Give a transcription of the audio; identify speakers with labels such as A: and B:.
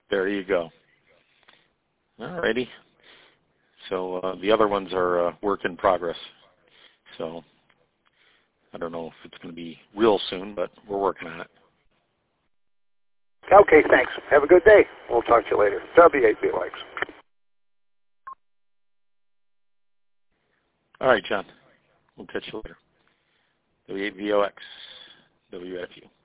A: There you go. All righty. So the other ones are work in progress. So I don't know if it's going to be real soon, but we're working on it.
B: Okay, thanks. Have a good day. We'll talk to you later. W8VOX.
A: All right, John. We'll catch you later. W8VOX, WFU.